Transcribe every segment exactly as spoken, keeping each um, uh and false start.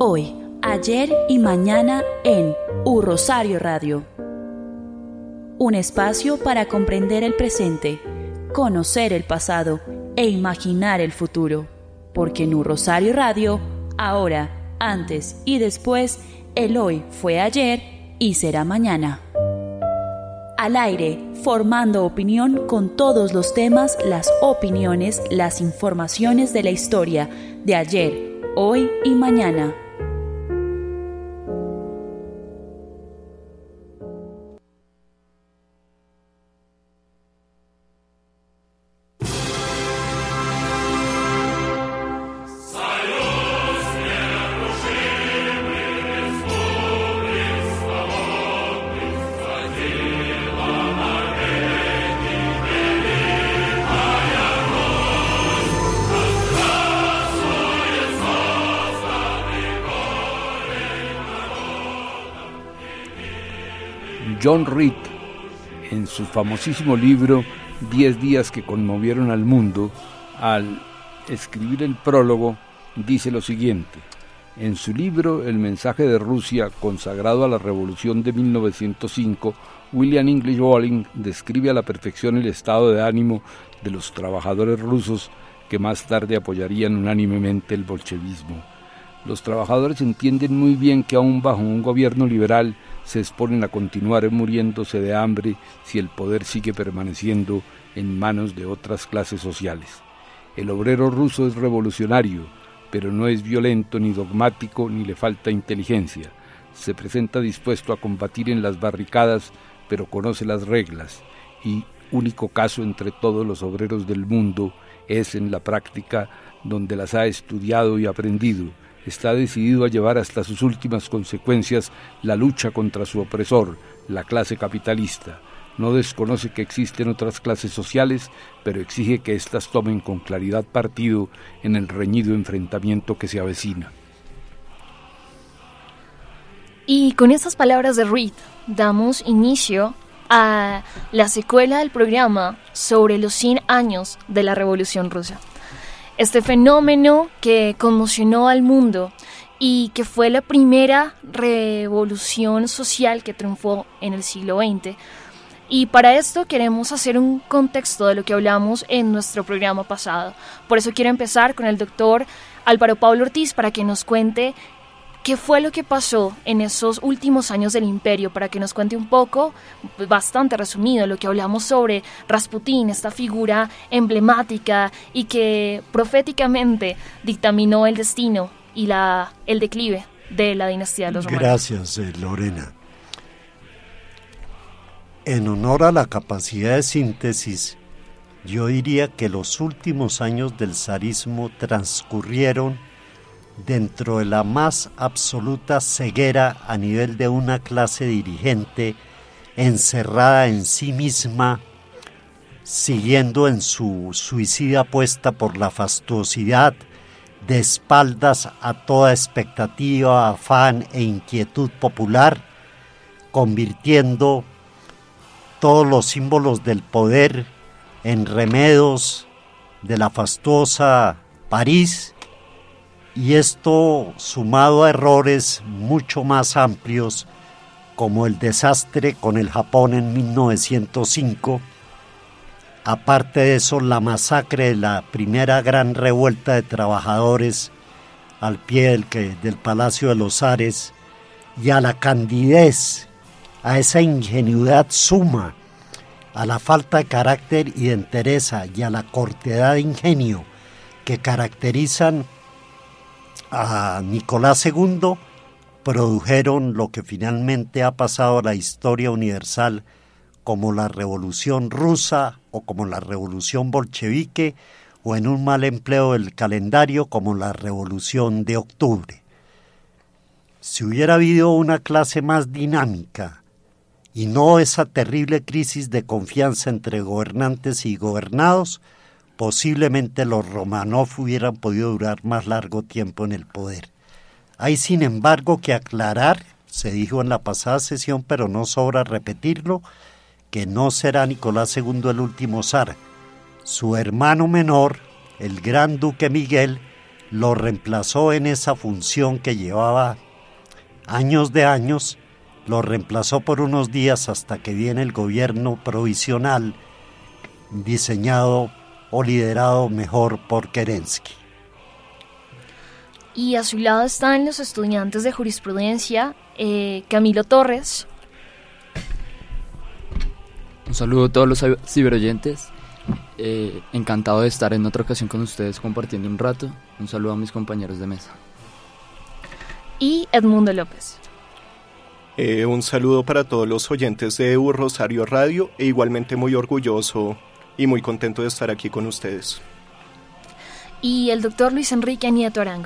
Hoy, ayer y mañana en U Rosario Radio. Un espacio para comprender el presente, conocer el pasado e imaginar el futuro. Porque en U Rosario Radio, ahora, antes y después, el hoy fue ayer y será mañana. Al aire, formando opinión con todos los temas, las opiniones, las informaciones de la historia de ayer, hoy y mañana. John Reed, en su famosísimo libro Diez días que conmovieron al mundo, al escribir el prólogo, dice lo siguiente. En su libro El mensaje de Rusia, consagrado a la Revolución de mil novecientos cinco, William English Walling describe a la perfección el estado de ánimo de los trabajadores rusos que más tarde apoyarían unánimemente el bolchevismo. Los trabajadores entienden muy bien que aún bajo un gobierno liberal se exponen a continuar muriéndose de hambre si el poder sigue permaneciendo en manos de otras clases sociales. El obrero ruso es revolucionario, pero no es violento ni dogmático ni le falta inteligencia. Se presenta dispuesto a combatir en las barricadas, pero conoce las reglas, y único caso entre todos los obreros del mundo es en la práctica donde las ha estudiado y aprendido. Está decidido a llevar hasta sus últimas consecuencias la lucha contra su opresor, la clase capitalista. No desconoce que existen otras clases sociales, pero exige que éstas tomen con claridad partido en el reñido enfrentamiento que se avecina. Y con estas palabras de Reed, damos inicio a la secuela del programa sobre los cien años de la Revolución Rusa. Este fenómeno que conmocionó al mundo y que fue la primera revolución social que triunfó en el siglo veinte. Y para esto queremos hacer un contexto de lo que hablamos en nuestro programa pasado. Por eso quiero empezar con el doctor Álvaro Pablo Ortiz para que nos cuente qué fue lo que pasó en esos últimos años del imperio, para que nos cuente un poco, bastante resumido, lo que hablamos sobre Rasputín, esta figura emblemática y que proféticamente dictaminó el destino y la, el declive de la dinastía de los romanos. Gracias, eh, Lorena. En honor a la capacidad de síntesis, yo diría que los últimos años del zarismo transcurrieron dentro de la más absoluta ceguera a nivel de una clase dirigente encerrada en sí misma, siguiendo en su suicida apuesta por la fastuosidad, de espaldas a toda expectativa, afán e inquietud popular, convirtiendo todos los símbolos del poder en remedos de la fastuosa París. Y esto sumado a errores mucho más amplios, como el desastre con el Japón en mil novecientos cinco, aparte de eso la masacre de la primera gran revuelta de trabajadores al pie del, que, del Palacio de los Zares, y a la candidez, a esa ingenuidad suma, a la falta de carácter y de entereza y a la cortedad de ingenio que caracterizan a Nicolás segundo, produjeron lo que finalmente ha pasado a la historia universal como la Revolución Rusa o como la Revolución Bolchevique, o en un mal empleo del calendario como la Revolución de Octubre. Si hubiera habido una clase más dinámica y no esa terrible crisis de confianza entre gobernantes y gobernados, posiblemente los Romanov hubieran podido durar más largo tiempo en el poder. Hay sin embargo que aclarar, se dijo en la pasada sesión, pero no sobra repetirlo, que no será Nicolás segundo el último zar. Su hermano menor, el gran duque Miguel, lo reemplazó en esa función que llevaba años de años, lo reemplazó por unos días hasta que viene el gobierno provisional diseñado o liderado mejor por Kerensky. Y a su lado están los estudiantes de jurisprudencia, eh, Camilo Torres. Un saludo a todos los ciberoyentes. Eh, encantado de estar en otra ocasión con ustedes compartiendo un rato. Un saludo a mis compañeros de mesa. Y Edmundo López. Eh, un saludo para todos los oyentes de U Rosario Radio e igualmente muy orgulloso y muy contento de estar aquí con ustedes. Y el doctor Luis Enrique Nieto Arango.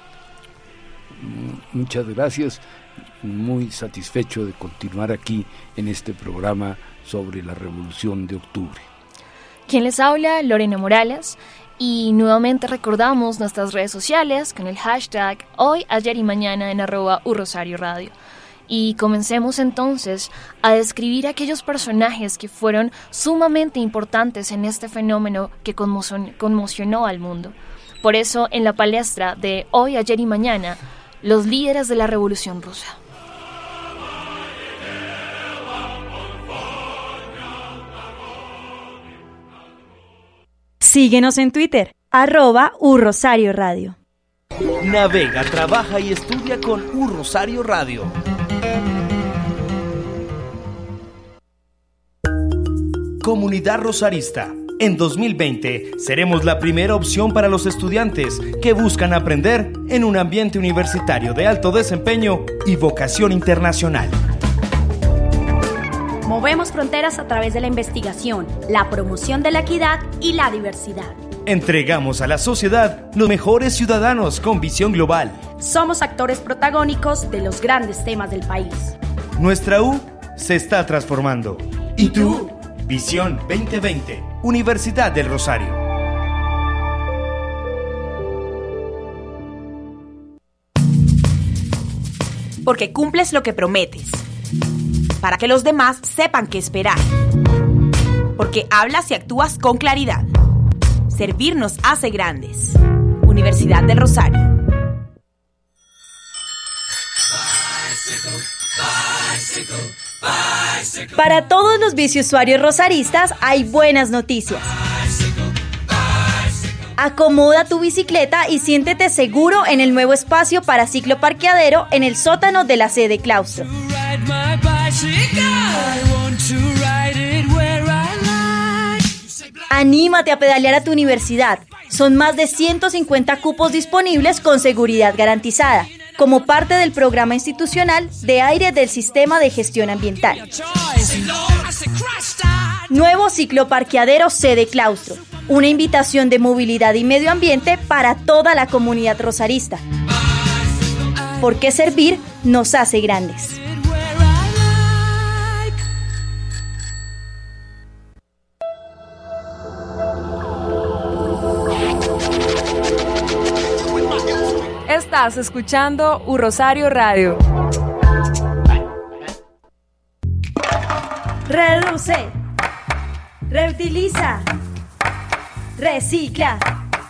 Muchas gracias, muy satisfecho de continuar aquí en este programa sobre la Revolución de Octubre. Quien les habla, Lorena Morales, y nuevamente recordamos nuestras redes sociales con el hashtag hoy, ayer y mañana en arroba U Rosario Radio. Y comencemos entonces a describir aquellos personajes que fueron sumamente importantes en este fenómeno que conmo- conmocionó al mundo. Por eso, en la palestra de hoy, ayer y mañana, los líderes de la Revolución Rusa. Síguenos en Twitter, arroba U Rosario Radio. Navega, trabaja y estudia con U Rosario Radio. Comunidad Rosarista. En dos mil veinte seremos la primera opción para los estudiantes que buscan aprender en un ambiente universitario de alto desempeño y vocación internacional. Movemos fronteras a través de la investigación, la promoción de la equidad y la diversidad. Entregamos a la sociedad los mejores ciudadanos con visión global. Somos actores protagónicos de los grandes temas del país. Nuestra U se está transformando. ¿Y tú? Visión veinte veinte, Universidad del Rosario. Porque cumples lo que prometes, para que los demás sepan qué esperar. Porque hablas y actúas con claridad. Servir nos hace grandes. Universidad del Rosario. Para todos los biciusuarios rosaristas hay buenas noticias. Acomoda tu bicicleta y siéntete seguro en el nuevo espacio para cicloparqueadero en el sótano de la sede claustro. Anímate a pedalear a tu universidad. Son más de ciento cincuenta cupos disponibles con seguridad garantizada, como parte del programa institucional de aire del Sistema de Gestión Ambiental. Nuevo cicloparqueadero sede claustro, una invitación de movilidad y medio ambiente para toda la comunidad rosarista. Porque servir nos hace grandes. Estás escuchando U Rosario Radio. Reduce, reutiliza, recicla.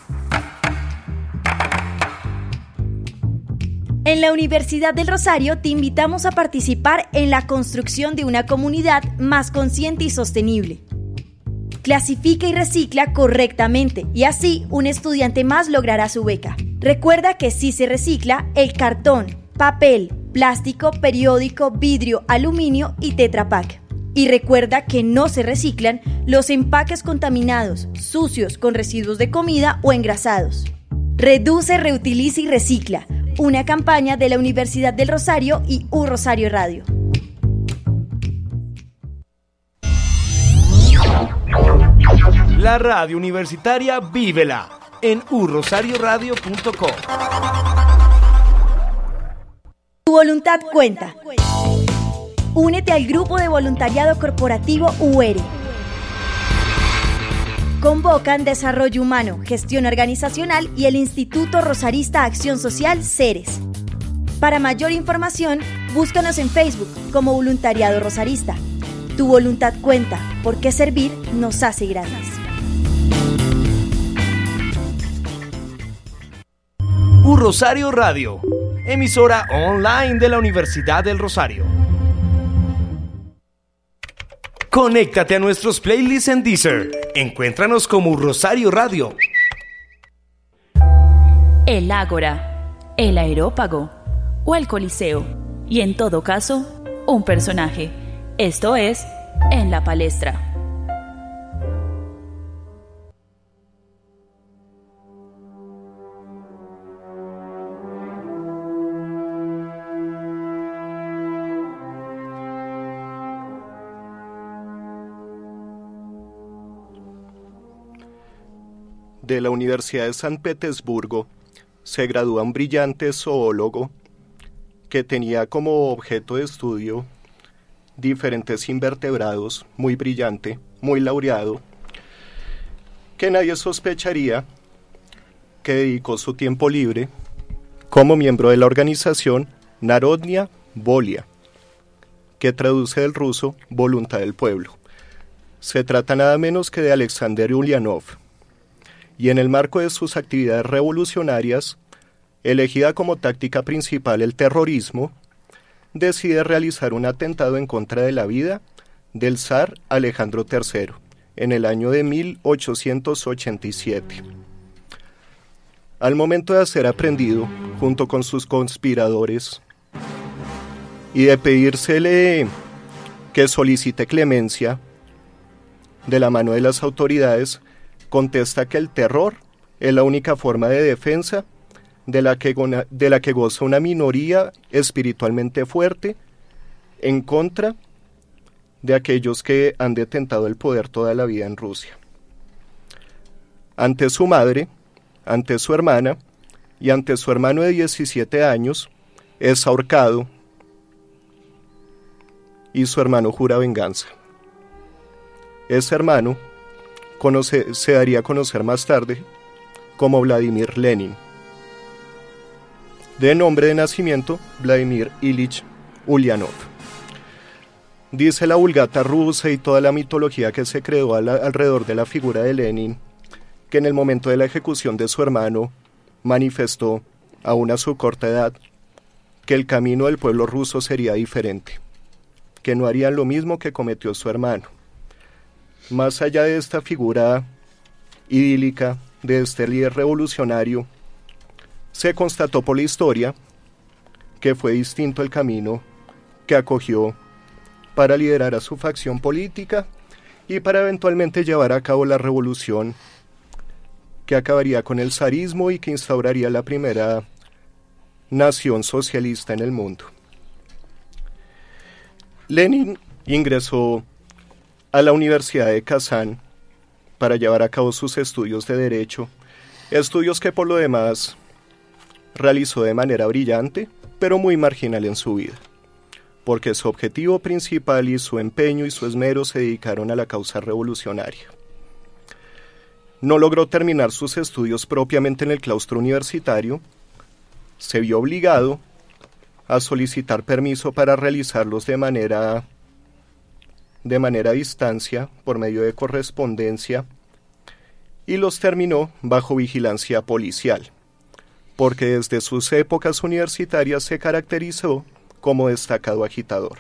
En la Universidad del Rosario te invitamos a participar en la construcción de una comunidad más consciente y sostenible. Clasifica y recicla correctamente y así un estudiante más logrará su beca. Recuerda que si se recicla el cartón, papel, plástico, periódico, vidrio, aluminio y Tetra Pak. Y recuerda que no se reciclan los empaques contaminados, sucios, con residuos de comida o engrasados. Reduce, reutiliza y recicla. Una campaña de la Universidad del Rosario y U Rosario Radio. La radio universitaria vívela en u rosario radio punto com. Tu voluntad cuenta. Únete al grupo de voluntariado corporativo U R. Convocan Desarrollo Humano, Gestión Organizacional y el Instituto Rosarista Acción Social CERES. Para mayor información, búscanos en Facebook como Voluntariado Rosarista. Tu voluntad cuenta, porque servir nos hace grandes. Rosario Radio, emisora online de la Universidad del Rosario. Conéctate a nuestros playlists en Deezer. Encuéntranos como Rosario Radio. El Ágora, el Aerópago o el Coliseo. Y en todo caso, un personaje. Esto es En la Palestra. De la Universidad de San Petersburgo se gradúa un brillante zoólogo que tenía como objeto de estudio diferentes invertebrados, muy brillante, muy laureado, que nadie sospecharía que dedicó su tiempo libre como miembro de la organización Narodnya Volia, que traduce del ruso Voluntad del Pueblo. Se trata nada menos que de Alexander Ulyanov, y en el marco de sus actividades revolucionarias, elegida como táctica principal el terrorismo, decide realizar un atentado en contra de la vida del zar Alejandro tercero en el año de mil ochocientos ochenta y siete. Al momento de ser aprehendido junto con sus conspiradores y de pedírsele que solicite clemencia de la mano de las autoridades, contesta que el terror es la única forma de defensa de la que, de la que goza una minoría espiritualmente fuerte en contra de aquellos que han detentado el poder toda la vida en Rusia. Ante su madre, ante su hermana y ante su hermano de diecisiete años, es ahorcado y su hermano jura venganza. Ese hermano conoce, se daría a conocer más tarde como Vladimir Lenin. De nombre de nacimiento, Vladimir Ilich Ulyanov. Dice la Vulgata rusa y toda la mitología que se creó al, alrededor de la figura de Lenin, que en el momento de la ejecución de su hermano manifestó, aún a su corta edad, que el camino del pueblo ruso sería diferente, que no harían lo mismo que cometió su hermano. Más allá de esta figura idílica, de este líder revolucionario, se constató por la historia que fue distinto el camino que acogió para liderar a su facción política y para eventualmente llevar a cabo la revolución que acabaría con el zarismo y que instauraría la primera nación socialista en el mundo. Lenin ingresó a la Universidad de Kazán para llevar a cabo sus estudios de Derecho, estudios que por lo demás realizó de manera brillante, pero muy marginal en su vida, porque su objetivo principal y su empeño y su esmero se dedicaron a la causa revolucionaria. No logró terminar sus estudios propiamente en el claustro universitario, se vio obligado a solicitar permiso para realizarlos de manera, de manera a distancia, por medio de correspondencia, y los terminó bajo vigilancia policial, porque desde sus épocas universitarias se caracterizó como destacado agitador.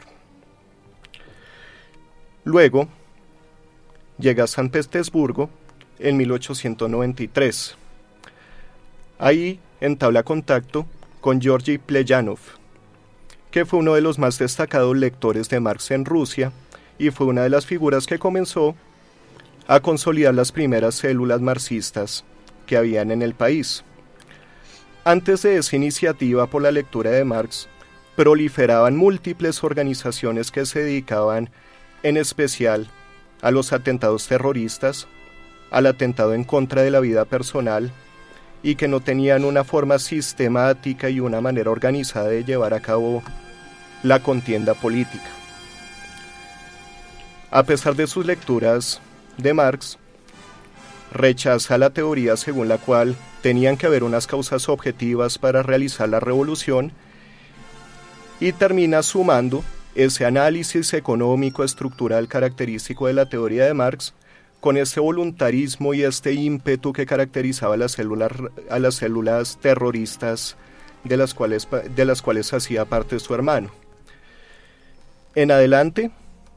Luego, llega a San Petersburgo en mil ochocientos noventa y tres. Ahí entabla contacto con Georgi Pleyanov, que fue uno de los más destacados lectores de Marx en Rusia y fue una de las figuras que comenzó a consolidar las primeras células marxistas que habían en el país. Antes de esa iniciativa por la lectura de Marx, proliferaban múltiples organizaciones que se dedicaban en especial a los atentados terroristas, al atentado en contra de la vida personal, y que no tenían una forma sistemática y una manera organizada de llevar a cabo la contienda política. A pesar de sus lecturas de Marx, rechaza la teoría según la cual tenían que haber unas causas objetivas para realizar la revolución y termina sumando ese análisis económico estructural característico de la teoría de Marx con ese voluntarismo y este ímpetu que caracterizaba a las células, a las células terroristas de las cuales, de las cuales hacía parte su hermano. En adelante,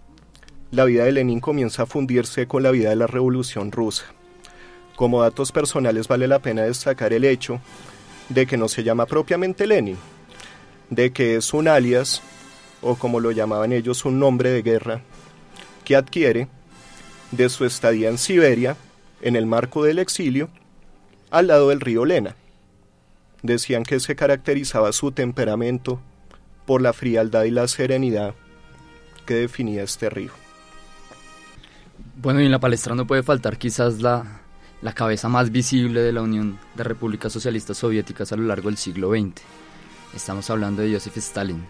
la vida de Lenin comienza a fundirse con la vida de la Revolución Rusa. Como datos personales vale la pena destacar el hecho de que no se llama propiamente Lenin, de que es un alias, o como lo llamaban ellos, un nombre de guerra, que adquiere de su estadía en Siberia, en el marco del exilio, al lado del río Lena. Decían que se caracterizaba su temperamento por la frialdad y la serenidad que definía este río. Bueno, y en la palestra no puede faltar quizás la, la cabeza más visible de la Unión de Repúblicas Socialistas Soviéticas a lo largo del siglo veinte. Estamos hablando de Joseph Stalin.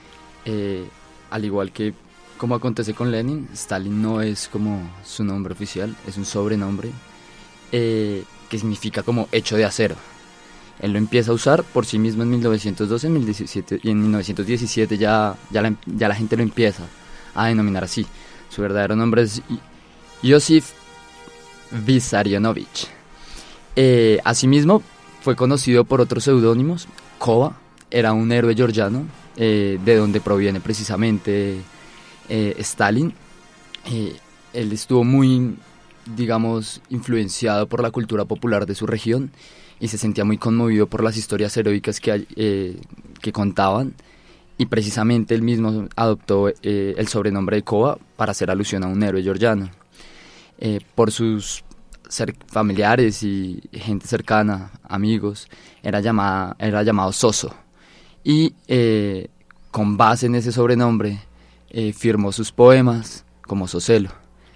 Eh, al igual que como acontece con Lenin, Stalin no es como su nombre oficial, es un sobrenombre eh, que significa como hecho de acero. Él lo empieza a usar por sí mismo en mil novecientos doce, en mil diecisiete, y en mil novecientos diecisiete ya, ya, la, ya la gente lo empieza a denominar así. Su verdadero nombre es Josif Vissarionovich. Eh, asimismo, fue conocido por otros seudónimos. Kova era un héroe georgiano, eh, de donde proviene precisamente eh, Stalin. Eh, él estuvo muy, digamos, influenciado por la cultura popular de su región y se sentía muy conmovido por las historias heroicas que, eh, que contaban, y precisamente él mismo adoptó eh, el sobrenombre de Kova para hacer alusión a un héroe georgiano. Eh, por sus cer- familiares y gente cercana, amigos, era, llamada, era llamado Soso, y eh, con base en ese sobrenombre eh, firmó sus poemas como Soselo.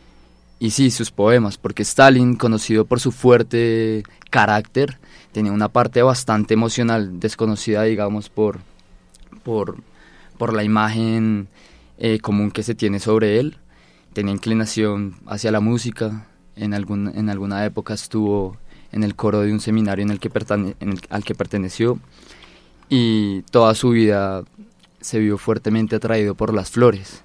Y sí, sus poemas, porque Stalin, conocido por su fuerte carácter, tenía una parte bastante emocional, desconocida, digamos, por, por, por la imagen eh, común que se tiene sobre él. Tenía inclinación hacia la música, en, algún, en alguna época estuvo en el coro de un seminario en el que pertene, en el, al que perteneció, y toda su vida se vio fuertemente atraído por las flores.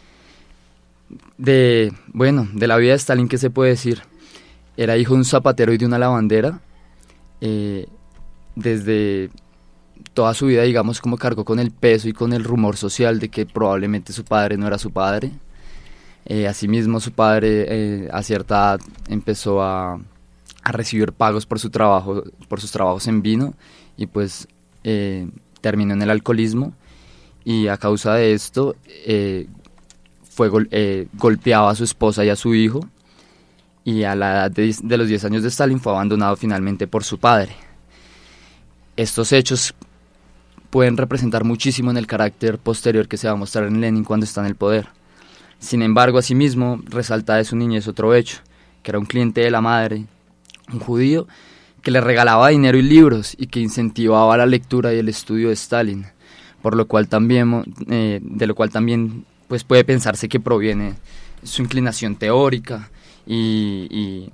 De, bueno, de la vida de Stalin, ¿qué se puede decir? Era hijo de un zapatero y de una lavandera. Eh, desde toda su vida, digamos, como cargó con el peso y con el rumor social de que probablemente su padre no era su padre. Eh, asimismo, su padre eh, a cierta edad empezó a, a recibir pagos por su trabajo, por sus trabajos en vino, y pues eh, terminó en el alcoholismo, y a causa de esto eh, fue gol- eh, golpeaba a su esposa y a su hijo, y a la edad de, de los diez años de Stalin fue abandonado finalmente por su padre. Estos hechos pueden representar muchísimo en el carácter posterior que se va a mostrar en Lenin cuando está en el poder. Sin embargo, asimismo, resalta de su niñez otro hecho, que era un cliente de la madre, un judío, que le regalaba dinero y libros y que incentivaba la lectura y el estudio de Stalin, por lo cual también, eh, de lo cual también pues, puede pensarse que proviene su inclinación teórica y, y,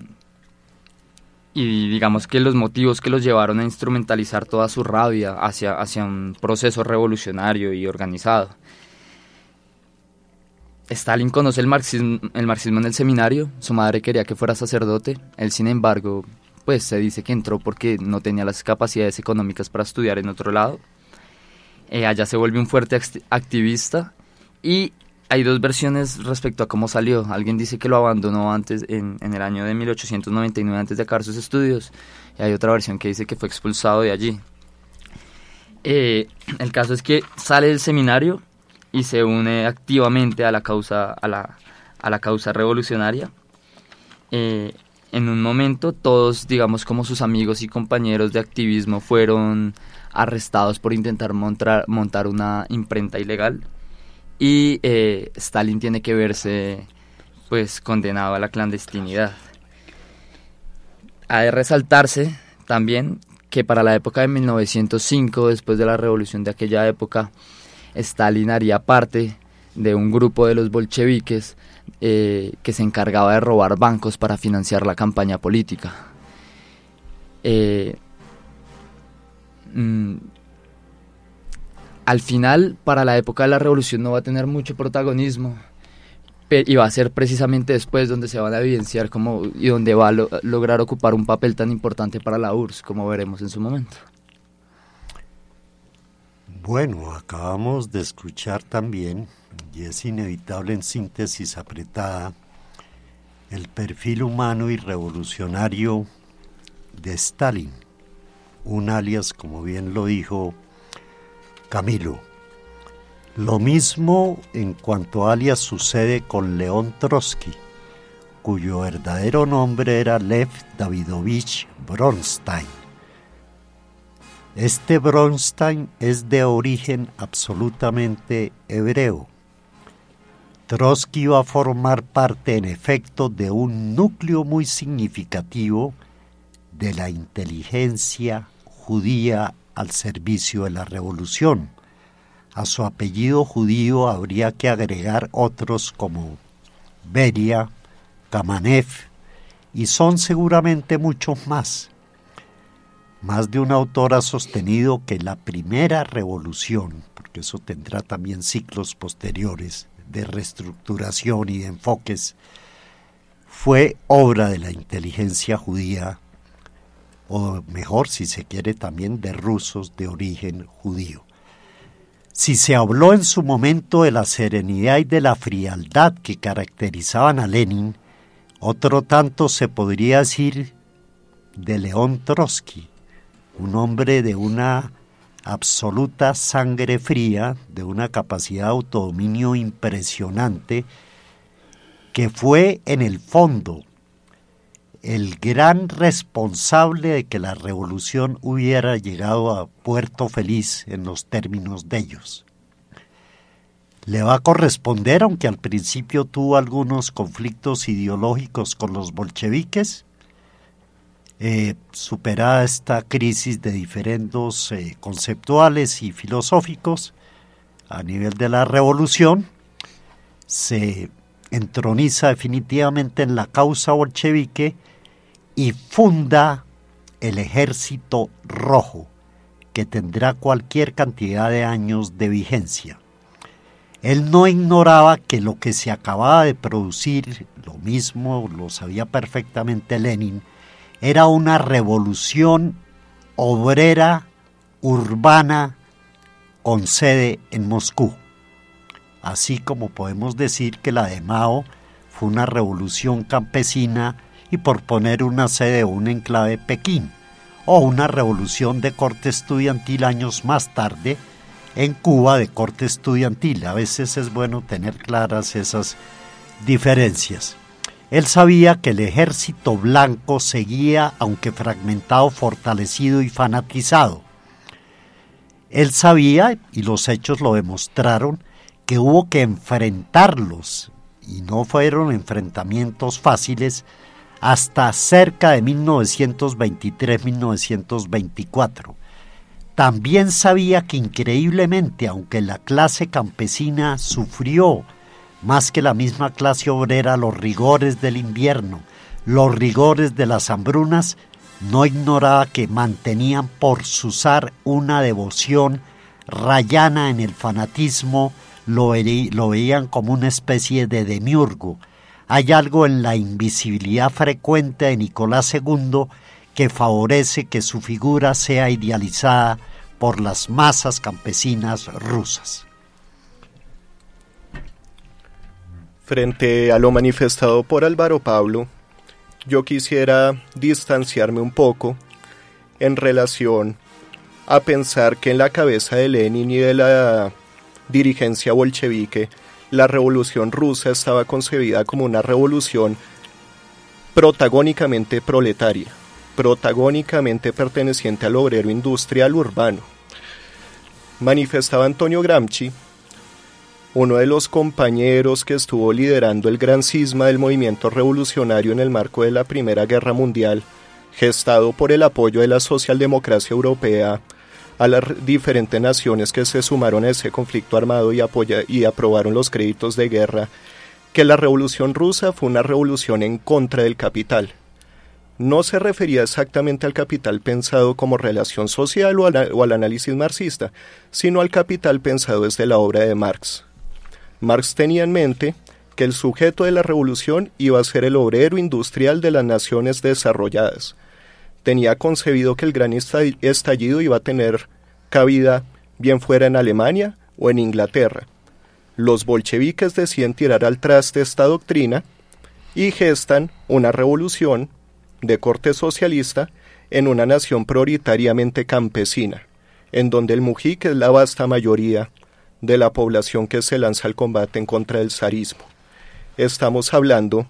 y digamos que los motivos que los llevaron a instrumentalizar toda su rabia hacia, hacia un proceso revolucionario y organizado. Stalin conoce el marxismo, el marxismo en el seminario. Su madre quería que fuera sacerdote. Él, sin embargo, pues se dice que entró porque no tenía las capacidades económicas para estudiar en otro lado. Eh, allá se vuelve un fuerte activista, y hay dos versiones respecto a cómo salió. Alguien dice que lo abandonó antes, en, en el año de mil ochocientos noventa y nueve, antes de acabar sus estudios, y hay otra versión que dice que fue expulsado de allí. Eh, el caso es que sale del seminario y se une activamente a la causa, a la, a la causa revolucionaria. Eh, en un momento todos, digamos, como sus amigos y compañeros de activismo, fueron arrestados por intentar montar, montar una imprenta ilegal, y eh, Stalin tiene que verse pues condenado a la clandestinidad. Ha de resaltarse también que para la época de mil novecientos cinco, después de la revolución de aquella época, Stalin haría parte de un grupo de los bolcheviques eh, que se encargaba de robar bancos para financiar la campaña política. Eh, mm, al final, para la época de la revolución, no va a tener mucho protagonismo, y va a ser precisamente después donde se van a evidenciar como, y donde va a lo, lograr ocupar un papel tan importante para la U R S S, como veremos en su momento. Bueno, acabamos de escuchar también, y es inevitable en síntesis apretada, el perfil humano y revolucionario de Stalin, un alias, como bien lo dijo Camilo. Lo mismo en cuanto a alias sucede con León Trotsky, cuyo verdadero nombre era Lev Davidovich Bronstein. Este Bronstein es de origen absolutamente hebreo. Trotsky va a formar parte, en efecto, de un núcleo muy significativo de la inteligencia judía al servicio de la revolución. A su apellido judío habría que agregar otros como Beria, Kamenev, y son seguramente muchos más. Más de un autor ha sostenido que la primera revolución, porque eso tendrá también ciclos posteriores de reestructuración y de enfoques, fue obra de la inteligencia judía, o mejor, si se quiere, también de rusos de origen judío. Si se habló en su momento de la serenidad y de la frialdad que caracterizaban a Lenin, otro tanto se podría decir de León Trotsky, un hombre de una absoluta sangre fría, de una capacidad de autodominio impresionante, que fue en el fondo el gran responsable de que la revolución hubiera llegado a puerto feliz en los términos de ellos. Le va a corresponder, aunque al principio tuvo algunos conflictos ideológicos con los bolcheviques, eh, superada esta crisis de diferendos eh, conceptuales y filosóficos a nivel de la revolución, se entroniza definitivamente en la causa bolchevique y funda el Ejército Rojo, que tendrá cualquier cantidad de años de vigencia. Él no ignoraba que lo que se acababa de producir, lo mismo lo sabía perfectamente Lenin, era una revolución obrera urbana con sede en Moscú. Así como podemos decir que la de Mao fue una revolución campesina y, por poner una sede o un enclave, Pekín, o una revolución de corte estudiantil años más tarde en Cuba de corte estudiantil. A veces es bueno tener claras esas diferencias. Él sabía que el ejército blanco seguía, aunque fragmentado, fortalecido y fanatizado. Él sabía, y los hechos lo demostraron, que hubo que enfrentarlos, y no fueron enfrentamientos fáciles, hasta cerca de mil novecientos veintitrés a mil novecientos veinticuatro. También sabía que increíblemente, aunque la clase campesina sufrió más que la misma clase obrera los rigores del invierno, los rigores de las hambrunas, no ignoraba que mantenían por Susar una devoción rayana en el fanatismo, lo, ve, lo veían como una especie de demiurgo. Hay algo en la invisibilidad frecuente de Nicolás segundo que favorece que su figura sea idealizada por las masas campesinas rusas. Frente a lo manifestado por Álvaro Pablo, yo quisiera distanciarme un poco en relación a pensar que en la cabeza de Lenin y de la dirigencia bolchevique, la revolución rusa estaba concebida como una revolución protagónicamente proletaria, protagónicamente perteneciente al obrero industrial urbano. Manifestaba Antonio Gramsci, uno de los compañeros que estuvo liderando el gran cisma del movimiento revolucionario en el marco de la Primera Guerra Mundial, gestado por el apoyo de la socialdemocracia europea a las diferentes naciones que se sumaron a ese conflicto armado y, apoya, y aprobaron los créditos de guerra, que la revolución rusa fue una revolución en contra del capital. No se refería exactamente al capital pensado como relación social o, a, o al análisis marxista, sino al capital pensado desde la obra de Marx. Marx tenía en mente que el sujeto de la revolución iba a ser el obrero industrial de las naciones desarrolladas. Tenía concebido que el gran estallido iba a tener cabida bien fuera en Alemania o en Inglaterra. Los bolcheviques deciden tirar al traste esta doctrina y gestan una revolución de corte socialista en una nación prioritariamente campesina, en donde el mujique es la vasta mayoría de la población que se lanza al combate en contra del zarismo. Estamos hablando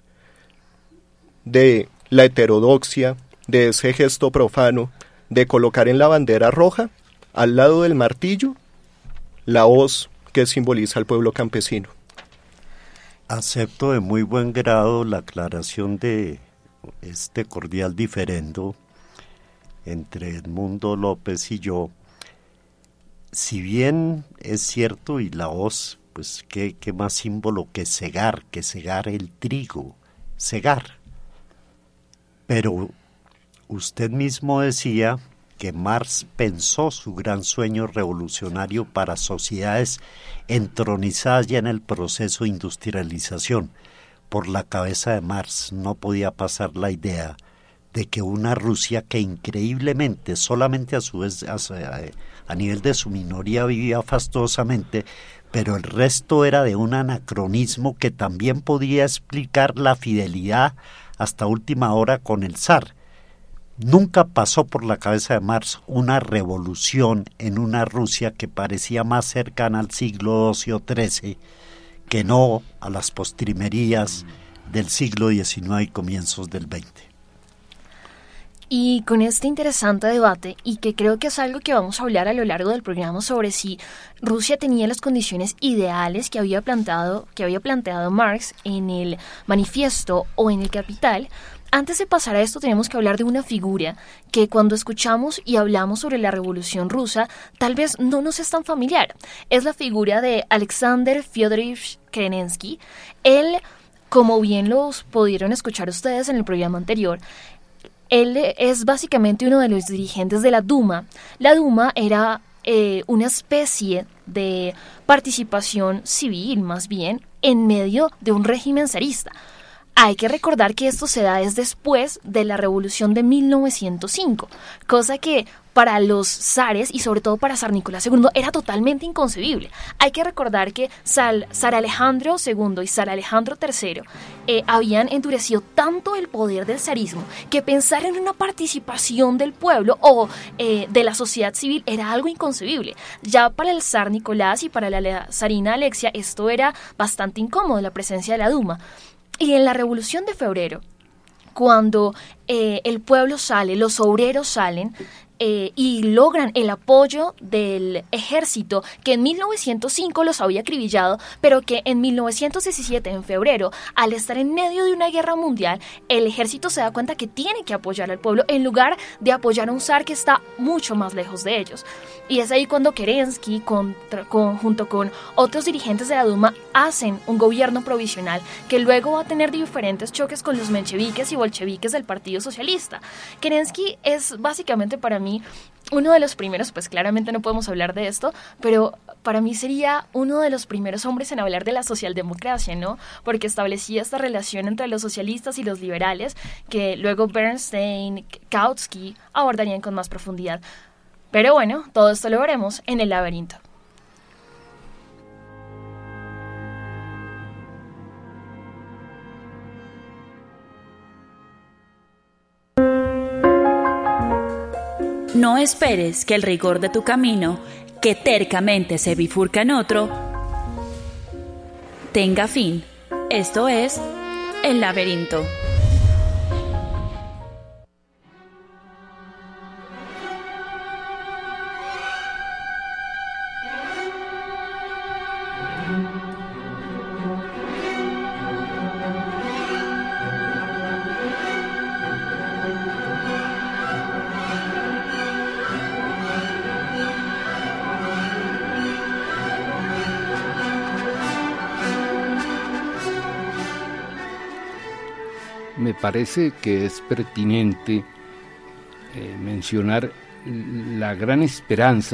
de la heterodoxia, de ese gesto profano, de colocar en la bandera roja, al lado del martillo, la hoz que simboliza al pueblo campesino. Acepto de muy buen grado la aclaración de este cordial diferendo entre Edmundo López y yo. Si bien es cierto, y la hoz, pues qué, qué más símbolo que cegar, que cegar el trigo, cegar. Pero usted mismo decía que Marx pensó su gran sueño revolucionario para sociedades entronizadas ya en el proceso de industrialización. Por la cabeza de Marx no podía pasar la idea de que una Rusia que increíblemente, solamente a su vez, a, a nivel de su minoría vivía fastuosamente, pero el resto era de un anacronismo que también podía explicar la fidelidad hasta última hora con el zar. Nunca pasó por la cabeza de Marx una revolución en una Rusia que parecía más cercana al siglo doce o trece que no a las postrimerías del siglo diecinueve y comienzos del veinte. Y con este interesante debate, y que creo que es algo que vamos a hablar a lo largo del programa sobre si Rusia tenía las condiciones ideales que había planteado, que había planteado Marx en el Manifiesto o en el Capital. Antes de pasar a esto tenemos que hablar de una figura que cuando escuchamos y hablamos sobre la Revolución Rusa tal vez no nos es tan familiar. Es la figura de Alexander Fyodorovich Kerensky. Él, como bien los pudieron escuchar ustedes en el programa anterior, él es básicamente uno de los dirigentes de la Duma. La Duma era eh, una especie de participación civil, más bien, en medio de un régimen zarista. Hay que recordar que esto se da es después de la Revolución de mil novecientos cinco, cosa que para los zares y sobre todo para zar Nicolás segundo era totalmente inconcebible. Hay que recordar que zar, zar Alejandro segundo y zar Alejandro tercero eh, habían endurecido tanto el poder del zarismo que pensar en una participación del pueblo o eh, de la sociedad civil era algo inconcebible. Ya para el zar Nicolás y para la zarina Alexia esto era bastante incómodo, la presencia de la Duma. Y en la Revolución de Febrero, cuando eh, el pueblo sale, los obreros salen eh, y logran el apoyo del ejército que en mil novecientos cinco los había acribillado, pero que en mil novecientos diecisiete, en febrero, al estar en medio de una guerra mundial, el ejército se da cuenta que tiene que apoyar al pueblo en lugar de apoyar a un zar que está mucho más lejos de ellos. Y es ahí cuando Kerensky, contra, con, junto con otros dirigentes de la Duma, hacen un gobierno provisional que luego va a tener diferentes choques con los mencheviques y bolcheviques del Partido Socialista. Kerensky es básicamente para mí uno de los primeros, pues claramente no podemos hablar de esto, pero para mí sería uno de los primeros hombres en hablar de la socialdemocracia, ¿no? Porque establecía esta relación entre los socialistas y los liberales que luego Bernstein, Kautsky abordarían con más profundidad. Pero bueno, todo esto lo veremos en El Laberinto. No esperes que el rigor de tu camino, que tercamente se bifurca en otro, tenga fin. Esto es El Laberinto. Me parece que es pertinente eh, mencionar la gran esperanza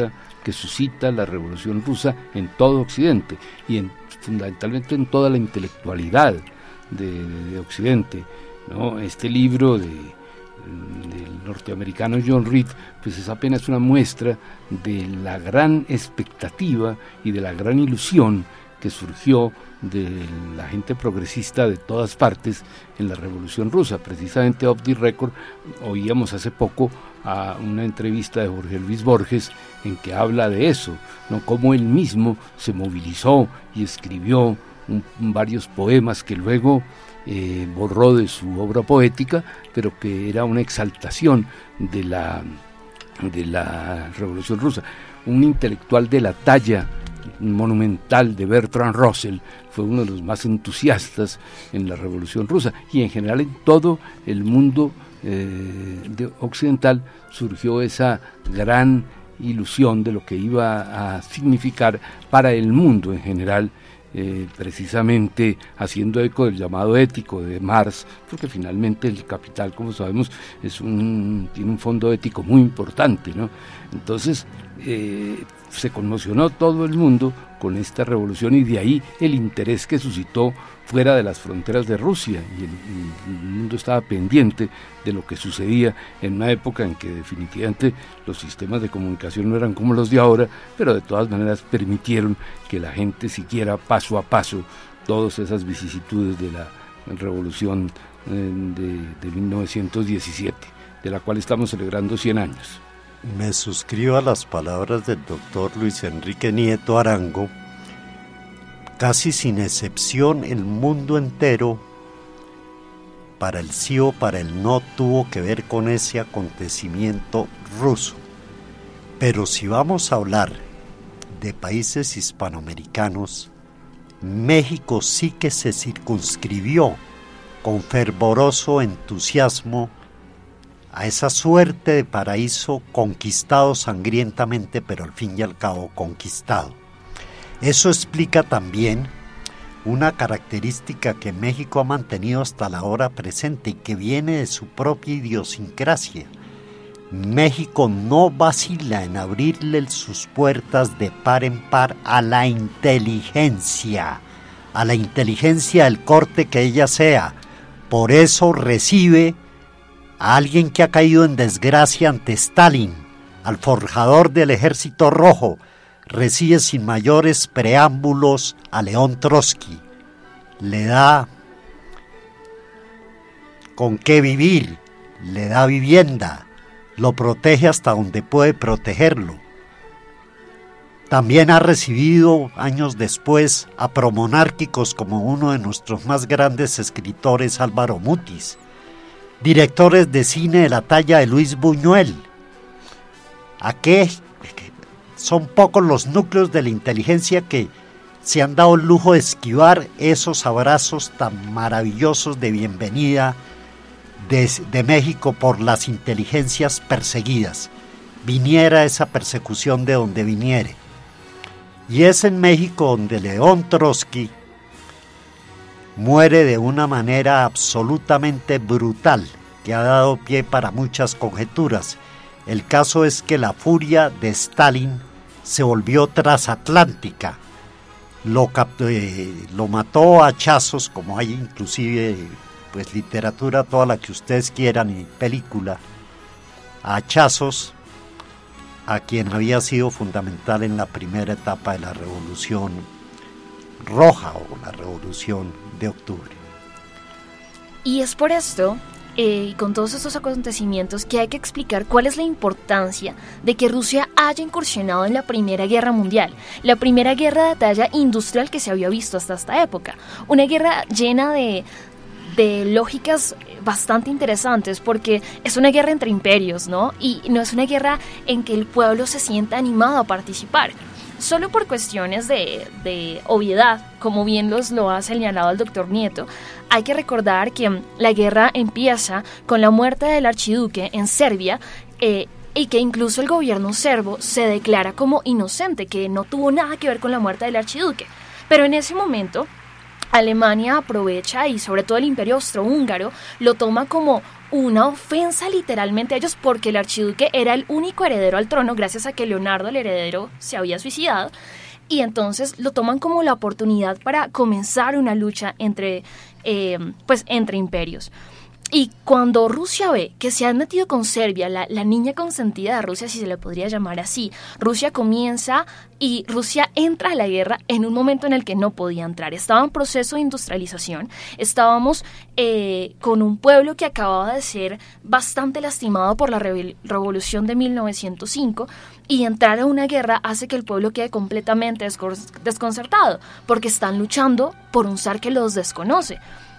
que suscita la Revolución Rusa en todo Occidente y en, fundamentalmente en toda la intelectualidad de, de Occidente, ¿no? Este libro de, del norteamericano John Reed pues es apenas una muestra de la gran expectativa y de la gran ilusión que surgió de la gente progresista de todas partes en la Revolución Rusa. Precisamente Off the Record oíamos hace poco a una entrevista de Jorge Luis Borges en que habla de eso, ¿no? Cómo él mismo se movilizó y escribió un, varios poemas que luego eh, borró de su obra poética, pero que era una exaltación de la, de la Revolución Rusa. Un intelectual de la talla monumental de Bertrand Russell fue uno de los más entusiastas en la Revolución Rusa, y en general en todo el mundo eh, de occidental surgió esa gran ilusión de lo que iba a significar para el mundo en general, eh, precisamente haciendo eco del llamado ético de Marx, porque finalmente el capital, como sabemos, es un, tiene un fondo ético muy importante, ¿no? Entonces eh, se conmocionó todo el mundo con esta revolución, y de ahí el interés que suscitó fuera de las fronteras de Rusia, y el, y el mundo estaba pendiente de lo que sucedía en una época en que definitivamente los sistemas de comunicación no eran como los de ahora, pero de todas maneras permitieron que la gente siguiera paso a paso todas esas vicisitudes de la revolución de, de mil novecientos diecisiete, de la cual estamos celebrando cien años. Me suscribo a las palabras del doctor Luis Enrique Nieto Arango. Casi sin excepción, el mundo entero, para el sí o para el no, tuvo que ver con ese acontecimiento ruso. Pero si vamos a hablar de países hispanoamericanos, México sí que se circunscribió con fervoroso entusiasmo a esa suerte de paraíso conquistado sangrientamente, pero al fin y al cabo conquistado. Eso explica también una característica que México ha mantenido hasta la hora presente y que viene de su propia idiosincrasia. México no vacila en abrirle sus puertas de par en par a la inteligencia, a la inteligencia del corte que ella sea. Por eso recibe a alguien que ha caído en desgracia ante Stalin, al forjador del Ejército Rojo, recibe sin mayores preámbulos a León Trotsky, le da con qué vivir, le da vivienda, lo protege hasta donde puede protegerlo. También ha recibido años después a promonárquicos como uno de nuestros más grandes escritores, Álvaro Mutis, directores de cine de la talla de Luis Buñuel. ¿A qué? Son pocos los núcleos de la inteligencia que se han dado el lujo de esquivar esos abrazos tan maravillosos de bienvenida de, de México por las inteligencias perseguidas, viniera esa persecución de donde viniere. Y es en México donde León Trotsky muere de una manera absolutamente brutal, que ha dado pie para muchas conjeturas. El caso es que la furia de Stalin se volvió transatlántica, lo, eh, lo mató a hachazos, como hay inclusive pues literatura toda la que ustedes quieran y película, a hachazos a quien había sido fundamental en la primera etapa de la Revolución Roja o la Revolución de Octubre. Y es por esto, eh, con todos estos acontecimientos, que hay que explicar cuál es la importancia de que Rusia haya incursionado en la Primera Guerra Mundial, la primera guerra de talla industrial que se había visto hasta esta época. Una guerra llena de, de lógicas bastante interesantes, porque es una guerra entre imperios, ¿no? Y no es una guerra en que el pueblo se sienta animado a participar. Solo por cuestiones de, de obviedad, como bien los lo ha señalado el doctor Nieto, hay que recordar que la guerra empieza con la muerte del archiduque en Serbia, eh, y que incluso el gobierno serbo se declara como inocente, que no tuvo nada que ver con la muerte del archiduque. Pero en ese momento Alemania aprovecha, y sobre todo el Imperio Austrohúngaro lo toma como una ofensa literalmente a ellos, porque el archiduque era el único heredero al trono gracias a que Leonardo, el heredero, se había suicidado. Y entonces lo toman como la oportunidad para comenzar una lucha entre, eh, pues, entre imperios. Y cuando Rusia ve que se han metido con Serbia, la, la niña consentida de Rusia, si se le podría llamar así, Rusia comienza y Rusia entra a la guerra en un momento en el que no podía entrar. Estaba en proceso de industrialización, estábamos eh, con un pueblo que acababa de ser bastante lastimado por la re- revolución de mil novecientos cinco, y entrar a una guerra hace que el pueblo quede completamente descon- desconcertado, porque están luchando por un zar que los desconoce.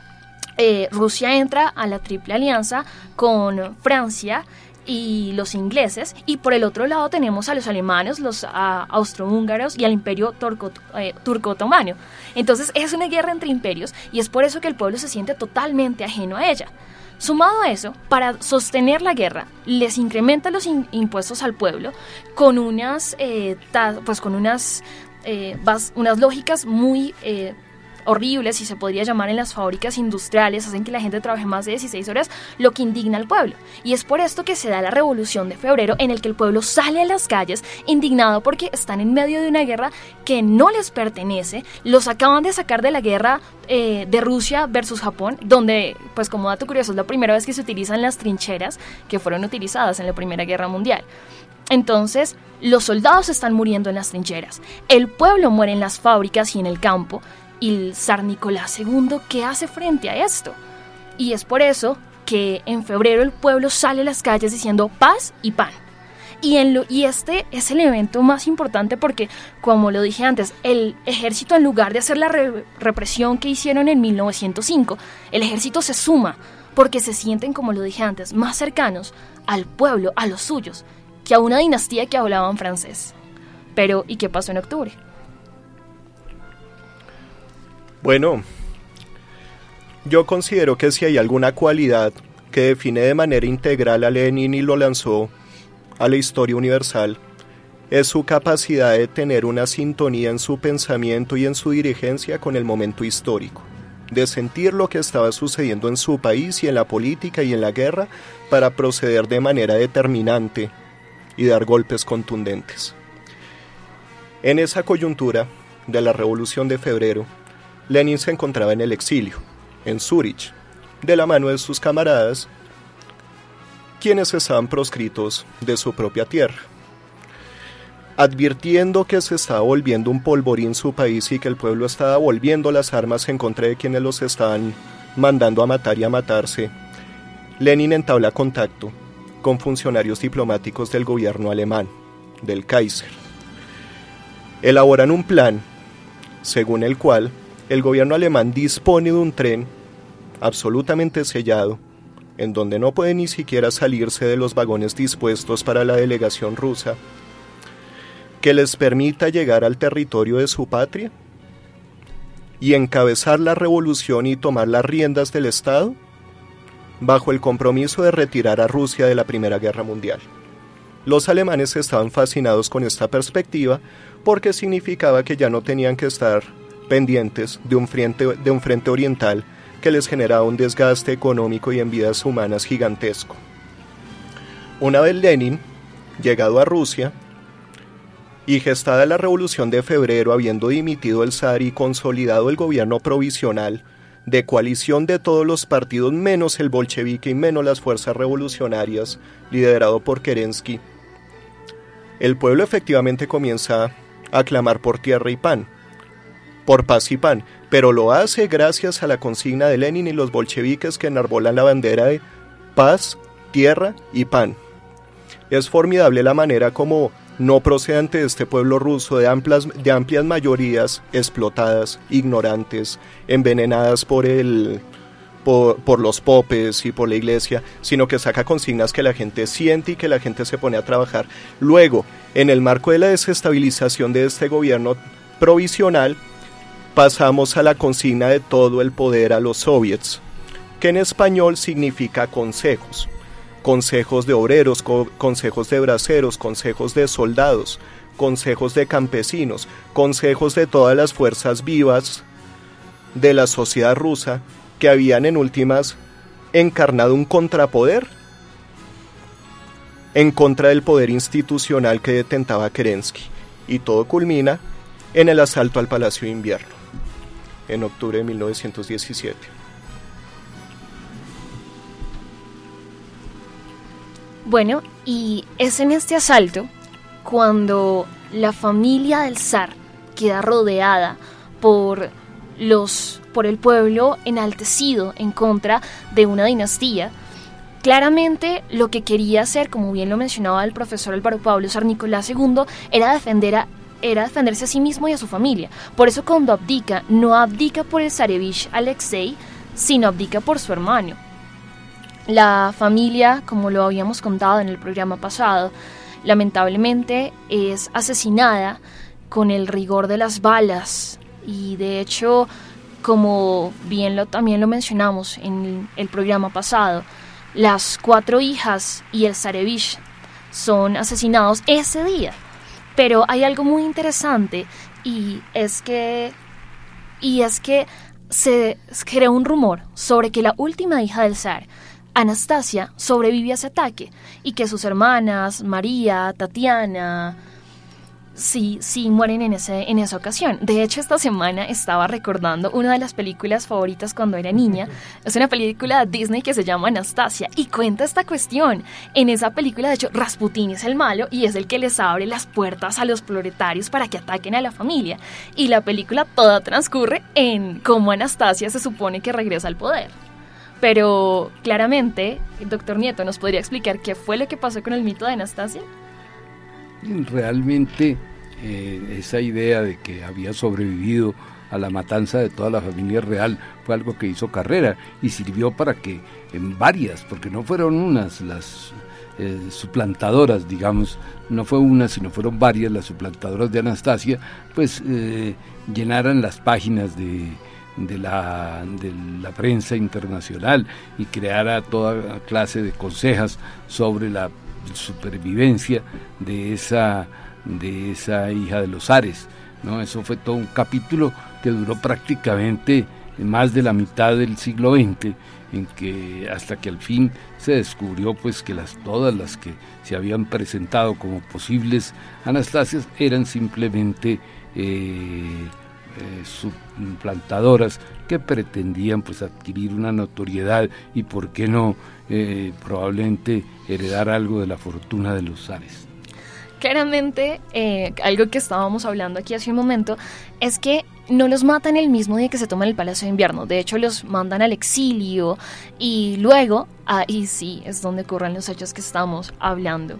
Eh, Rusia entra a la Triple Alianza con Francia y los ingleses, y por el otro lado tenemos a los alemanes, los a, austrohúngaros y al imperio turco, eh, turco-otomano. Entonces es una guerra entre imperios, y es por eso que el pueblo se siente totalmente ajeno a ella. Sumado a eso, para sostener la guerra, les incrementa los in- impuestos al pueblo con unas, eh, ta- pues con unas, eh, bas- unas lógicas muy eh, horribles, si se podría llamar, en las fábricas industriales, hacen que la gente trabaje más de dieciséis horas, lo que indigna al pueblo. Y es por esto que se da la Revolución de Febrero, en el que el pueblo sale a las calles indignado porque están en medio de una guerra que no les pertenece. Los acaban de sacar de la guerra eh, de Rusia versus Japón, donde, pues como dato curioso, es la primera vez que se utilizan las trincheras que fueron utilizadas en la Primera Guerra Mundial. Entonces, los soldados están muriendo en las trincheras, el pueblo muere en las fábricas y en el campo, y el zar Nicolás segundo, ¿qué hace frente a esto? Y es por eso que en febrero el pueblo sale a las calles diciendo paz y pan. Y, en lo, y este es el evento más importante porque, como lo dije antes, el ejército, en lugar de hacer la re- represión que hicieron en mil novecientos cinco, el ejército se suma porque se sienten, como lo dije antes, más cercanos al pueblo, a los suyos, que a una dinastía que hablaban francés. Pero, ¿y qué pasó en octubre? Bueno, yo considero que si hay alguna cualidad que define de manera integral a Lenin y lo lanzó a la historia universal, es su capacidad de tener una sintonía en su pensamiento y en su dirigencia con el momento histórico, de sentir lo que estaba sucediendo en su país y en la política y en la guerra para proceder de manera determinante y dar golpes contundentes. En esa coyuntura de la Revolución de Febrero, Lenin se encontraba en el exilio, en Zúrich, de la mano de sus camaradas, quienes estaban proscritos de su propia tierra. Advirtiendo que se estaba volviendo un polvorín su país y que el pueblo estaba volviendo las armas en contra de quienes los estaban mandando a matar y a matarse, Lenin entabla contacto con funcionarios diplomáticos del gobierno alemán, del Kaiser. Elaboran un plan según el cual el gobierno alemán dispone de un tren absolutamente sellado, en donde no puede ni siquiera salirse de los vagones dispuestos para la delegación rusa, que les permita llegar al territorio de su patria y encabezar la revolución y tomar las riendas del Estado, bajo el compromiso de retirar a Rusia de la Primera Guerra Mundial. Los alemanes estaban fascinados con esta perspectiva porque significaba que ya no tenían que estar pendientes de un frente, de un frente oriental que les generaba un desgaste económico y en vidas humanas gigantesco. Una vez Lenin, llegado a Rusia, y gestada la Revolución de Febrero, habiendo dimitido el zar y consolidado el gobierno provisional de coalición de todos los partidos menos el bolchevique y menos las fuerzas revolucionarias, liderado por Kerensky, el pueblo efectivamente comienza a clamar por tierra y pan, por paz y pan, pero lo hace gracias a la consigna de Lenin y los bolcheviques que enarbolan la bandera de paz, tierra y pan. Es formidable la manera como no procedente de este pueblo ruso de amplias, de amplias mayorías explotadas, ignorantes, envenenadas por, el, por, por los popes y por la iglesia, sino que saca consignas que la gente siente y que la gente se pone a trabajar. Luego, en el marco de la desestabilización de este gobierno provisional, pasamos a la consigna de todo el poder a los soviets, que en español significa consejos. Consejos de obreros, co- consejos de braceros, consejos de soldados, consejos de campesinos, consejos de todas las fuerzas vivas de la sociedad rusa que habían en últimas encarnado un contrapoder en contra del poder institucional que detentaba Kerensky, y todo culmina en el asalto al Palacio de Invierno, en octubre de mil novecientos diecisiete. Bueno, y es en este asalto cuando la familia del zar queda rodeada por los por el pueblo enaltecido en contra de una dinastía. Claramente lo que quería hacer, como bien lo mencionaba el profesor Álvaro Pablo, Zar Nicolás segundo, era defender a, era defenderse a sí mismo y a su familia. Por eso cuando abdica, no abdica por el zarevich Alexei, sino abdica por su hermano. La familia, como lo habíamos contado en el programa pasado, lamentablemente es asesinada con el rigor de las balas, y de hecho, como bien lo, también lo mencionamos en el programa pasado, las cuatro hijas y el zarevich son asesinados ese día. Pero hay algo muy interesante, y es que y es que se creó un rumor sobre que la última hija del zar, Anastasia, sobrevive a ese ataque, y que sus hermanas María, Tatiana, sí, sí mueren en, ese, en esa ocasión. De hecho, esta semana estaba recordando una de las películas favoritas cuando era niña. Es una película de Disney que se llama Anastasia, y cuenta esta cuestión. En esa película, de hecho, Rasputín es el malo y es el que les abre las puertas a los proletarios para que ataquen a la familia. Y la película toda transcurre en cómo Anastasia se supone que regresa al poder. Pero claramente, el doctor Nieto nos podría explicar qué fue lo que pasó con el mito de Anastasia. Realmente eh, esa idea de que había sobrevivido a la matanza de toda la familia real fue algo que hizo carrera y sirvió para que en varias, porque no fueron unas las eh, suplantadoras, digamos, no fue una, sino fueron varias las suplantadoras de Anastasia, pues eh, llenaran las páginas de, de, la, de la prensa internacional y creara toda clase de consejas sobre la supervivencia de esa de esa hija de los zares, ¿no? Eso fue todo un capítulo que duró prácticamente más de la mitad del siglo veinte, en que hasta que al fin se descubrió pues que las todas las que se habían presentado como posibles Anastasias eran simplemente eh, eh, suplantadoras que pretendían pues adquirir una notoriedad y por qué no eh, probablemente heredar algo de la fortuna de los zares. Claramente, eh, algo que estábamos hablando aquí hace un momento es que no los matan el mismo día que se toman el Palacio de Invierno. De hecho, los mandan al exilio y luego, ahí sí es donde ocurren los hechos que estamos hablando.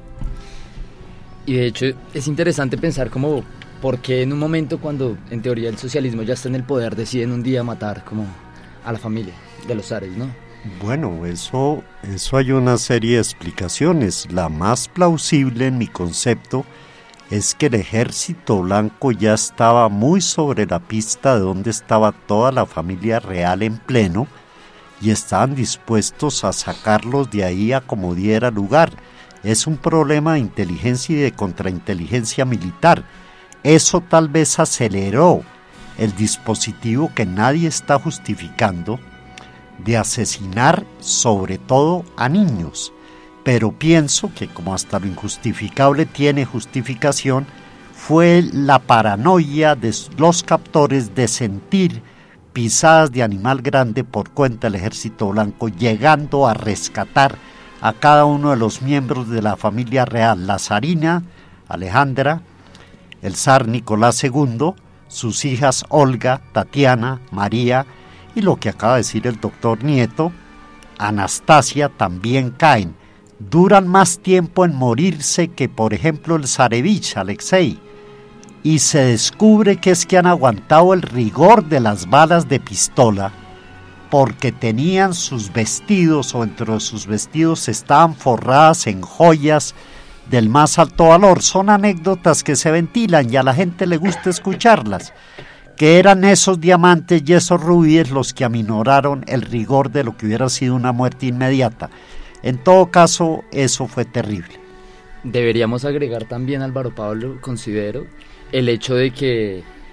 Y de hecho es interesante pensar como por qué en un momento cuando en teoría el socialismo ya está en el poder deciden un día matar como a la familia de los zares, ¿no? Bueno, eso, eso hay una serie de explicaciones. La más plausible en mi concepto es que el ejército blanco ya estaba muy sobre la pista de donde estaba toda la familia real en pleno y estaban dispuestos a sacarlos de ahí a como diera lugar. Es un problema de inteligencia y de contrainteligencia militar. Eso tal vez aceleró el dispositivo que nadie está justificando de asesinar sobre todo a niños, pero pienso que como hasta lo injustificable tiene justificación, fue la paranoia de los captores de sentir pisadas de animal grande por cuenta del ejército blanco, llegando a rescatar a cada uno de los miembros de la familia real, la zarina Alejandra, el zar Nicolás segundo, sus hijas Olga, Tatiana, María, y lo que acaba de decir el doctor Nieto, Anastasia, también caen. Duran más tiempo en morirse que, por ejemplo, el zarevich Alexei. Y se descubre que es que han aguantado el rigor de las balas de pistola porque tenían sus vestidos, o dentro de sus vestidos estaban forradas en joyas del más alto valor. Son anécdotas que se ventilan y a la gente le gusta escucharlas, que eran esos diamantes y esos rubíes los que aminoraron el rigor de lo que hubiera sido una muerte inmediata. En todo caso, eso fue terrible. Deberíamos agregar también, Álvaro Pablo, considero, el hecho de que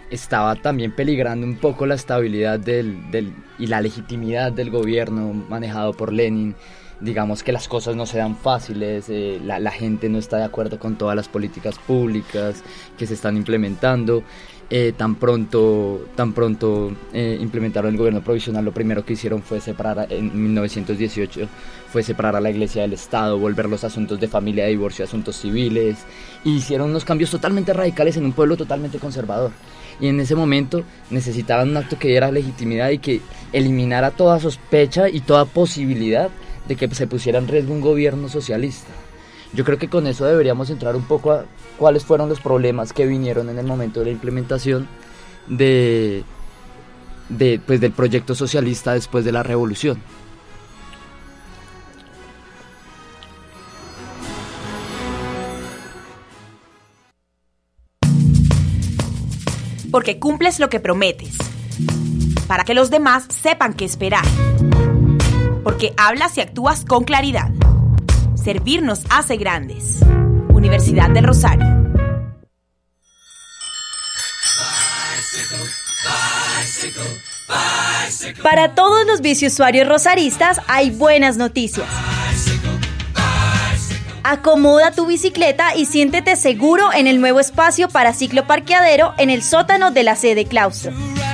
estaba también peligrando un poco la estabilidad del, del, y la legitimidad del gobierno manejado por Lenin. Digamos que las cosas no se dan fáciles, eh, la, la gente no está de acuerdo con todas las políticas públicas que se están implementando. Eh, tan pronto, tan pronto eh, implementaron el gobierno provisional, lo primero que hicieron fue separar, a, en mil novecientos dieciocho, fue separar a la iglesia del Estado, volver los asuntos de familia, de divorcio, asuntos civiles, y hicieron unos cambios totalmente radicales en un pueblo totalmente conservador. Y en ese momento necesitaban un acto que diera legitimidad y que eliminara toda sospecha y toda posibilidad de que se pusiera en riesgo un gobierno socialista. Yo creo que con eso deberíamos entrar un poco a cuáles fueron los problemas que vinieron en el momento de la implementación de, de, pues, del proyecto socialista después de la revolución. Porque cumples lo que prometes, para que los demás sepan qué esperar. Porque hablas y actúas con claridad. Servir nos hace grandes. Universidad del Rosario. Para todos los biciusuarios rosaristas hay buenas noticias. Acomoda tu bicicleta y siéntete seguro en el nuevo espacio para cicloparqueadero en el sótano de la sede claustro.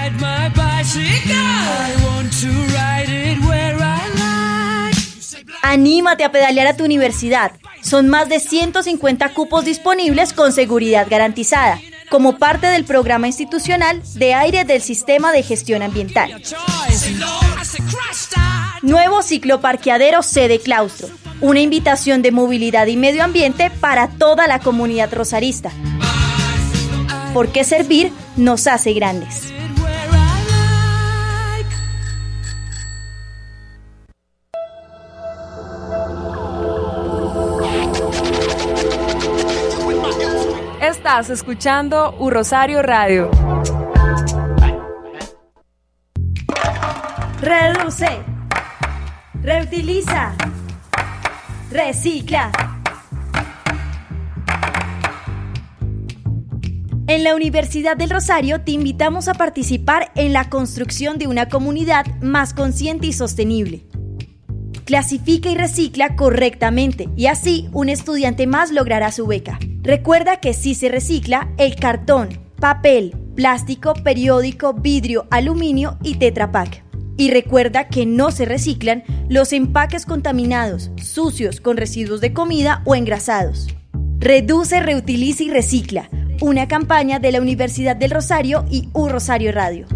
Anímate a pedalear a tu universidad. Son más de ciento cincuenta cupos disponibles con seguridad garantizada, como parte del programa institucional de aire del Sistema de Gestión Ambiental. Nuevo cicloparqueadero sede claustro. Una invitación de movilidad y medio ambiente para toda la comunidad rosarista. Porque servir nos hace grandes. Estás escuchando U Rosario Radio. Reduce, reutiliza, recicla. En la Universidad del Rosario te invitamos a participar en la construcción de una comunidad más consciente y sostenible. Clasifica y recicla correctamente y así un estudiante más logrará su beca. Recuerda que si se recicla el cartón, papel, plástico, periódico, vidrio, aluminio y Tetra Pak. Y recuerda que no se reciclan los empaques contaminados, sucios, con residuos de comida o engrasados. Reduce, reutiliza y recicla. Una campaña de la Universidad del Rosario y U Rosario Radio.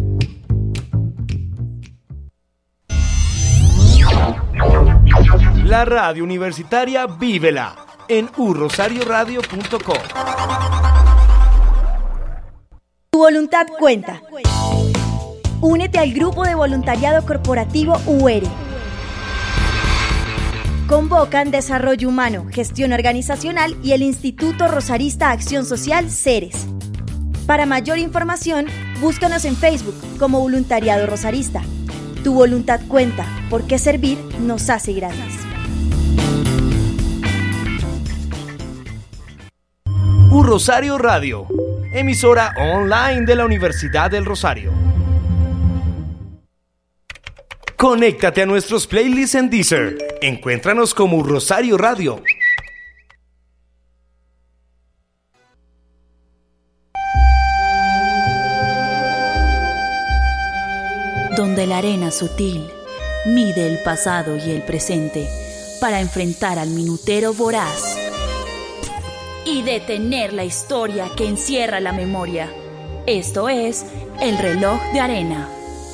La radio universitaria vívela en u rosario radio punto com. Tu voluntad cuenta. Únete al grupo de voluntariado corporativo U R. Convocan Desarrollo Humano, Gestión Organizacional y el Instituto Rosarista Acción Social CERES. Para mayor información, búscanos en Facebook como Voluntariado Rosarista. Tu voluntad cuenta, porque servir nos hace grandes. U Rosario Radio, emisora online de la Universidad del Rosario. Conéctate a nuestros playlists en Deezer. Encuéntranos como U Rosario Radio. Donde la arena sutil mide el pasado y el presente para enfrentar al minutero voraz y detener la historia que encierra la memoria. Esto es El Reloj de Arena.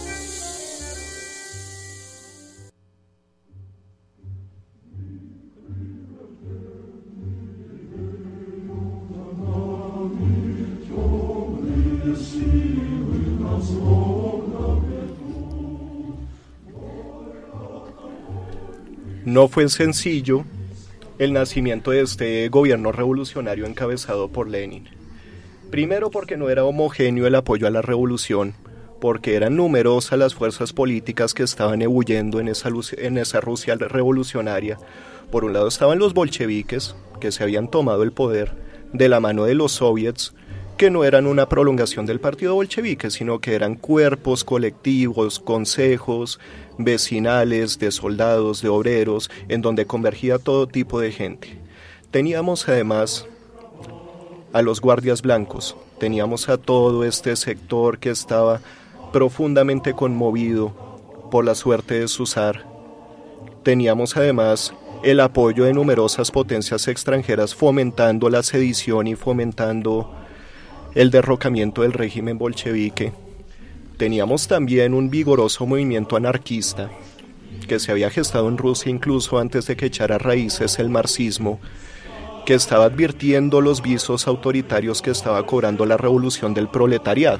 No fue sencillo el nacimiento de este gobierno revolucionario encabezado por Lenin. Primero porque no era homogéneo el apoyo a la revolución, porque eran numerosas las fuerzas políticas que estaban ebulliendo en esa, en esa Rusia revolucionaria. Por un lado estaban los bolcheviques, que se habían tomado el poder de la mano de los soviets, que no eran una prolongación del partido bolchevique, sino que eran cuerpos colectivos, consejos vecinales, de soldados, de obreros, en donde convergía todo tipo de gente. Teníamos además a los guardias blancos, teníamos a todo este sector que estaba profundamente conmovido por la suerte de su zar. Teníamos además el apoyo de numerosas potencias extranjeras fomentando la sedición y fomentando el derrocamiento del régimen bolchevique. Teníamos también un vigoroso movimiento anarquista que se había gestado en Rusia incluso antes de que echara raíces el marxismo, que estaba advirtiendo los visos autoritarios que estaba cobrando la revolución del proletariado.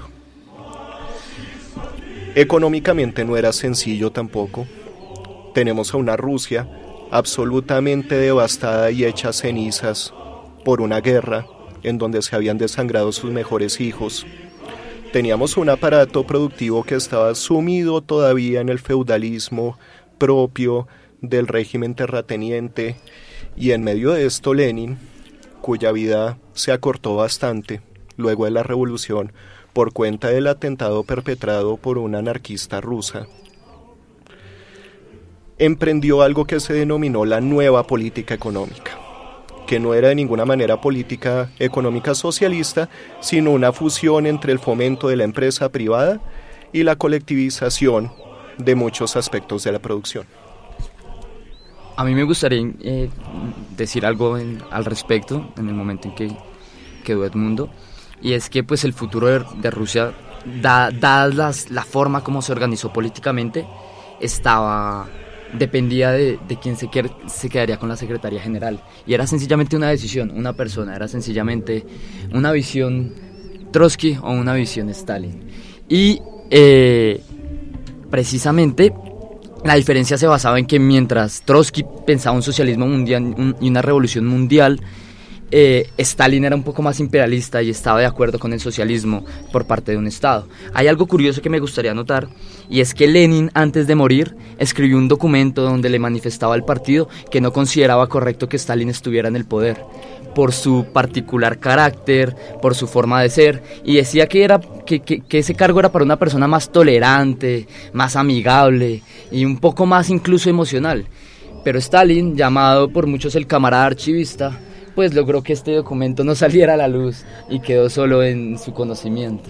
Económicamente no era sencillo tampoco. Tenemos a una Rusia absolutamente devastada y hecha cenizas por una guerra en donde se habían desangrado sus mejores hijos. Teníamos un aparato productivo que estaba sumido todavía en el feudalismo propio del régimen terrateniente, y en medio de esto Lenin, cuya vida se acortó bastante luego de la revolución por cuenta del atentado perpetrado por una anarquista rusa, emprendió algo que se denominó la nueva política económica, que no era de ninguna manera política económica socialista, sino una fusión entre el fomento de la empresa privada y la colectivización de muchos aspectos de la producción. A mí me gustaría eh, decir algo en, al respecto en el momento en que quedó Edmundo, y es que pues el futuro de, de Rusia, da, dadas las, la forma como se organizó políticamente, estaba... dependía de, de quién se, quer, se quedaría con la Secretaría General, y era sencillamente una decisión, una persona, era sencillamente una visión Trotsky o una visión Stalin. Y eh, precisamente la diferencia se basaba en que mientras Trotsky pensaba un socialismo mundial un, y una revolución mundial, Eh, Stalin era un poco más imperialista y estaba de acuerdo con el socialismo por parte de un Estado. Hay algo curioso que me gustaría notar, y es que Lenin, antes de morir, escribió un documento donde le manifestaba al partido que no consideraba correcto que Stalin estuviera en el poder, por su particular carácter, por su forma de ser, y decía que, era, que, que, que ese cargo era para una persona más tolerante, más amigable y un poco más incluso emocional. Pero Stalin, llamado por muchos el camarada archivista, pues logró que este documento no saliera a la luz y quedó solo en su conocimiento.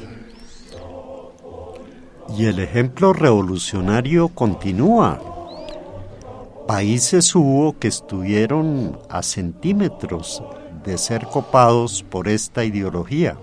Y el ejemplo revolucionario continúa. Países hubo que estuvieron a centímetros de ser copados por esta ideología.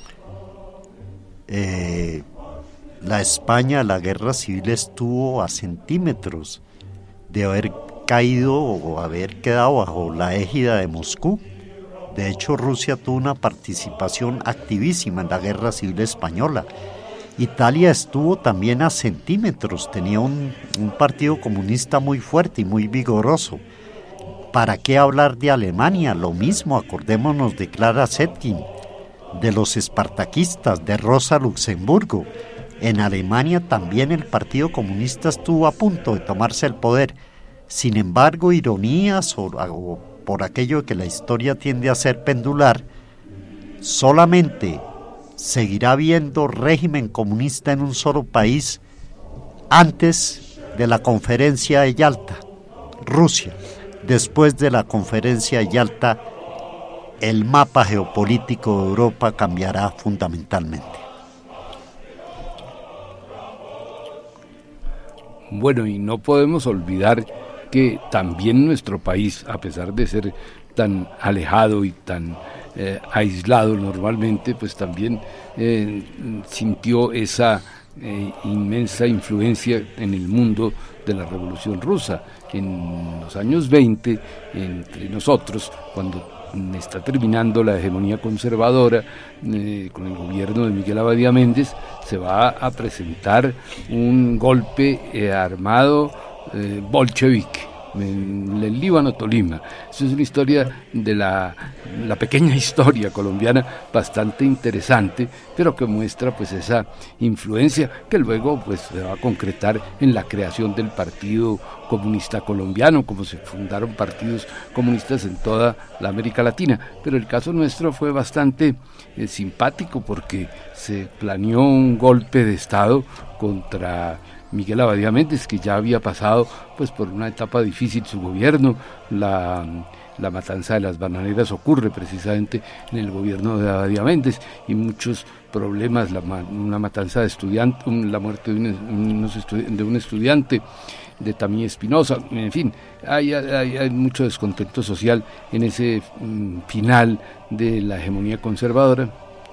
Eh, la España, la guerra civil estuvo a centímetros de haber caído o haber quedado bajo la égida de Moscú. De hecho, Rusia tuvo una participación activísima en la Guerra Civil Española. Italia estuvo también a centímetros, tenía un, un partido comunista muy fuerte y muy vigoroso. ¿Para qué hablar de Alemania? Lo mismo, acordémonos de Clara Zetkin, de los espartaquistas, de Rosa Luxemburgo. En Alemania también el Partido Comunista estuvo a punto de tomarse el poder. Sin embargo, ironías o, o por aquello que la historia tiende a ser pendular, solamente seguirá habiendo régimen comunista en un solo país antes de la conferencia de Yalta, Rusia. Después de la conferencia de Yalta, el mapa geopolítico de Europa cambiará fundamentalmente. Bueno, y no podemos olvidar que también nuestro país, a pesar de ser tan alejado y tan eh, aislado normalmente, pues también eh, sintió esa eh, inmensa influencia en el mundo de la Revolución Rusa. En los años veinte, entre nosotros, cuando está terminando la hegemonía conservadora eh, con el gobierno de Miguel Abadía Méndez, se va a presentar un golpe eh, armado eh, bolchevique en el Líbano, Tolima. Esa es una historia de la la pequeña historia colombiana bastante interesante, pero que muestra pues esa influencia que luego pues se va a concretar en la creación del Partido Comunista Colombiano, como se fundaron partidos comunistas en toda la América Latina. Pero el caso nuestro fue bastante eh, simpático, porque se planeó un golpe de Estado contra Miguel Abadía Méndez, que ya había pasado pues por una etapa difícil su gobierno. La, la matanza de las bananeras ocurre precisamente en el gobierno de Abadía Méndez, y muchos problemas, la, una matanza de estudiantes, la muerte de un, de un estudiante, de Tamí Espinosa, en fin, hay, hay, hay mucho descontento social en ese um, final de la hegemonía conservadora,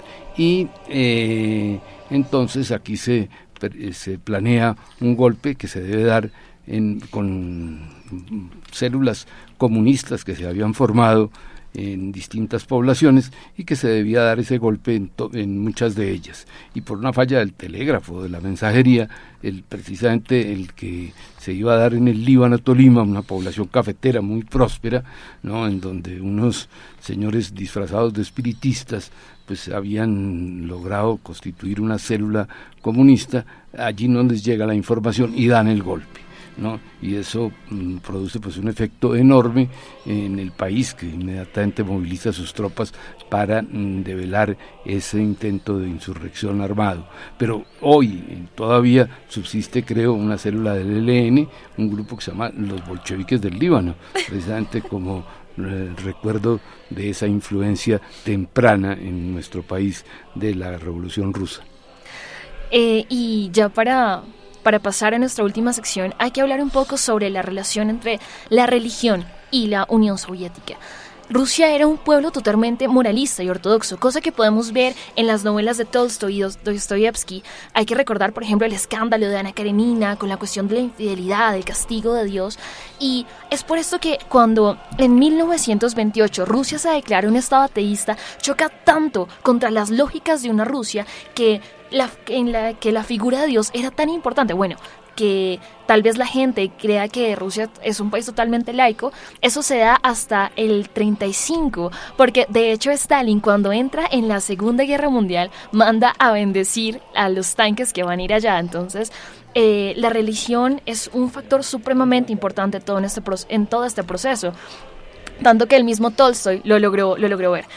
y eh, entonces aquí se, se planea un golpe que se debe dar en, con células comunistas que se habían formado en distintas poblaciones, y que se debía dar ese golpe en, to, en muchas de ellas, y por una falla del telégrafo, de la mensajería, el, precisamente el que se iba a dar en el Líbano, Tolima, una población cafetera muy próspera, ¿no?, en donde unos señores disfrazados de espiritistas pues habían logrado constituir una célula comunista. Allí no les llega la información y dan el golpe, ¿no? Y eso mm, produce pues un efecto enorme en el país, que inmediatamente moviliza sus tropas para mm, develar ese intento de insurrección armado. Pero hoy eh, todavía subsiste, creo, una célula del E L N, un grupo que se llama los bolcheviques del Líbano, precisamente como eh, recuerdo de esa influencia temprana en nuestro país de la Revolución Rusa. Eh, y ya para... Para pasar a nuestra última sección, hay que hablar un poco sobre la relación entre la religión y la Unión Soviética. Rusia era un pueblo totalmente moralista y ortodoxo, cosa que podemos ver en las novelas de Tolstoy y Dostoyevsky. Hay que recordar, por ejemplo, el escándalo de Ana Karenina con la cuestión de la infidelidad, del castigo de Dios. Y es por esto que cuando en mil novecientos veintiocho Rusia se declara un estado ateísta, choca tanto contra las lógicas de una Rusia que la, en la que la figura de Dios era tan importante. Bueno, que tal vez la gente crea que Rusia es un país totalmente laico. Eso se da hasta el treinta y cinco, porque de hecho Stalin, cuando entra en la Segunda Guerra Mundial, manda a bendecir a los tanques que van a ir allá. Entonces eh, la religión es un factor supremamente importante todo en, este pro- en todo este proceso, tanto que el mismo Tolstoy lo logró, lo logró ver.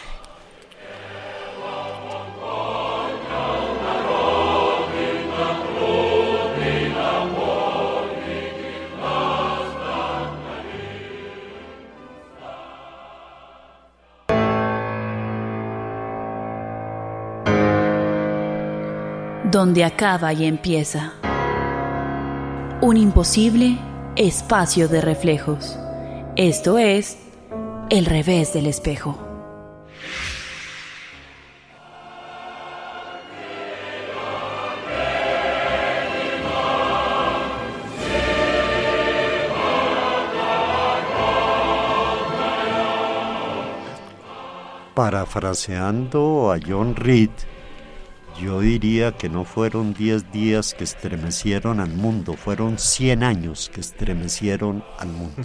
Donde acaba y empieza. Un imposible espacio de reflejos. Esto es el revés del espejo. Parafraseando a John Reed, yo diría que no fueron diez días que estremecieron al mundo, fueron cien años que estremecieron al mundo.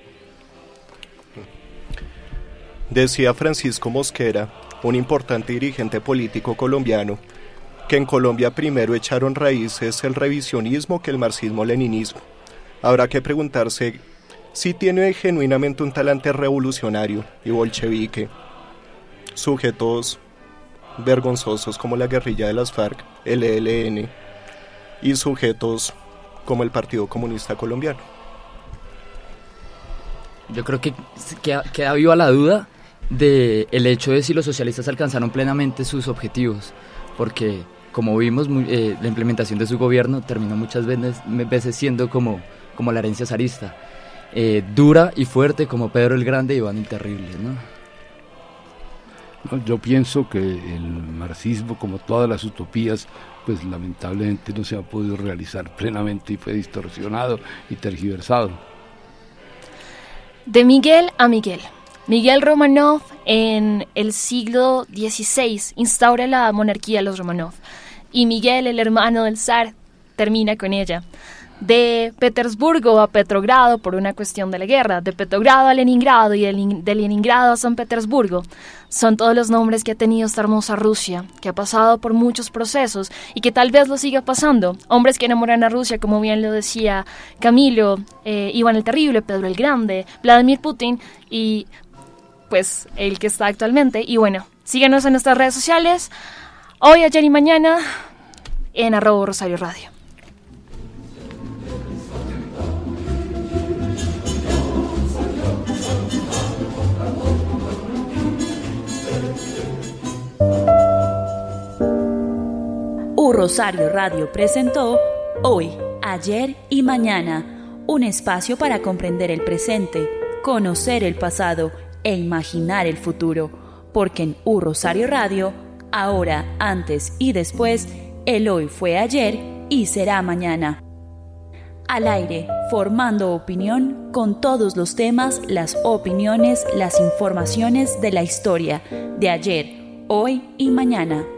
Decía Francisco Mosquera, un importante dirigente político colombiano, que en Colombia primero echaron raíces el revisionismo que el marxismo-leninismo. Habrá que preguntarse si tiene genuinamente un talante revolucionario y bolchevique. Sujetos vergonzosos como la guerrilla de las FARC, el E L N, y sujetos como el Partido Comunista Colombiano. Yo creo que queda, queda viva la duda de el hecho de si los socialistas alcanzaron plenamente sus objetivos, porque como vimos, eh, la implementación de su gobierno terminó muchas veces, veces siendo como, como la herencia zarista, eh, dura y fuerte como Pedro el Grande y Iván el Terrible, ¿no? Yo pienso que el marxismo, como todas las utopías, pues lamentablemente no se ha podido realizar plenamente y fue distorsionado y tergiversado. De Miguel a Miguel. Miguel Romanov en el siglo dieciséis instaura la monarquía de los Romanov, y Miguel, el hermano del zar, termina con ella. de Petersburgo a Petrogrado por una cuestión de la guerra, de Petrogrado a Leningrado y de, de Leningrado a San Petersburgo. Son todos los nombres que ha tenido esta hermosa Rusia, que ha pasado por muchos procesos y que tal vez lo siga pasando. Hombres que enamoran a Rusia, como bien lo decía Camilo, eh, Iván el Terrible, Pedro el Grande, Vladimir Putin y pues el que está actualmente. Y bueno, síguenos en nuestras redes sociales, hoy, ayer y mañana, en arroba Rosario Radio. U Rosario Radio presentó Hoy, Ayer y Mañana, un espacio para comprender el presente, conocer el pasado e imaginar el futuro, porque en U Rosario Radio, ahora, antes y después, el hoy fue ayer y será mañana. Al aire, formando opinión con todos los temas, las opiniones, las informaciones de la historia, de ayer, hoy y mañana.